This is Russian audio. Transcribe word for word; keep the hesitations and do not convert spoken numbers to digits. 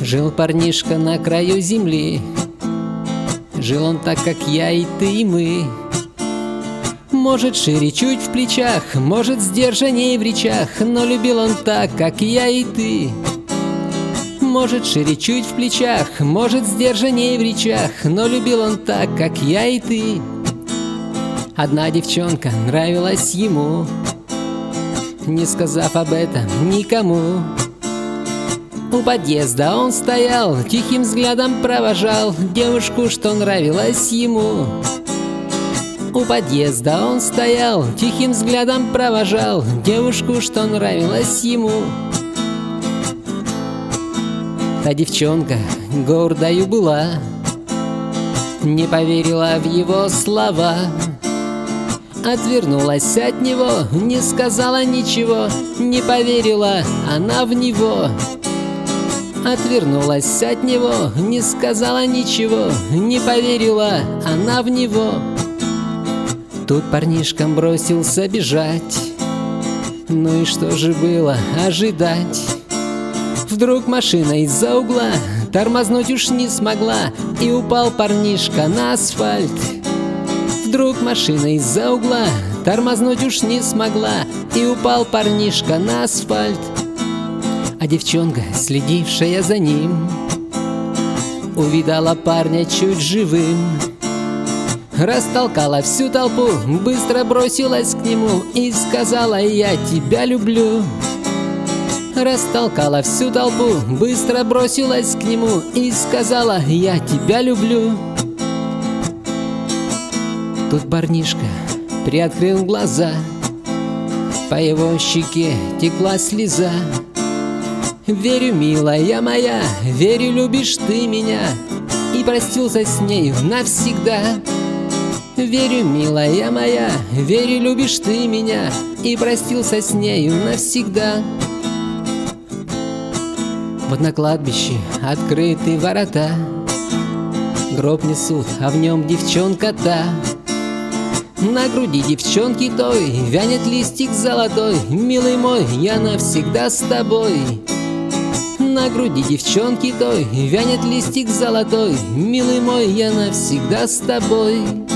Жил парнишка на краю земли. Жил он так, как я и ты и мы. Может, шире чуть в плечах, может, сдержанней в речах, но любил он так, как я и ты. Может, шире чуть в плечах, может, сдержанней в речах, но любил он так, как я и ты. Одна девчонка нравилась ему, не сказав об этом никому. У подъезда он стоял, тихим взглядом провожал девушку, что нравилась ему. У подъезда он стоял, тихим взглядом провожал девушку, что нравилась ему. Та девчонка гордою была, не поверила в его слова, отвернулась от него, не сказала ничего, не поверила она в него. Отвернулась от него, не сказала ничего, не поверила она в него. Тут парнишка бросился бежать, ну и что же было ожидать? Вдруг машина из-за угла тормознуть уж не смогла, и упал парнишка на асфальт. Вдруг машина из-за угла тормознуть уж не смогла, и упал парнишка на асфальт. А девчонка, следившая за ним, увидала парня чуть живым, растолкала всю толпу, быстро бросилась к нему и сказала: «Я тебя люблю». Растолкала всю толпу, быстро бросилась к нему и сказала: «Я тебя люблю». Тут парнишка приоткрыл глаза, по его щеке текла слеза. «Верю, милая моя, верю, любишь ты меня», и простился с нею навсегда. Верю, милая моя, верю, любишь ты меня, и простился с нею навсегда. Вот на кладбище открыты ворота, гроб несут, а в нем девчонка та. На груди девчонки той вянет листик золотой: «Милый мой, я навсегда с тобой». На груди девчонки той вянет листик золотой: «Милый мой, я навсегда с тобой».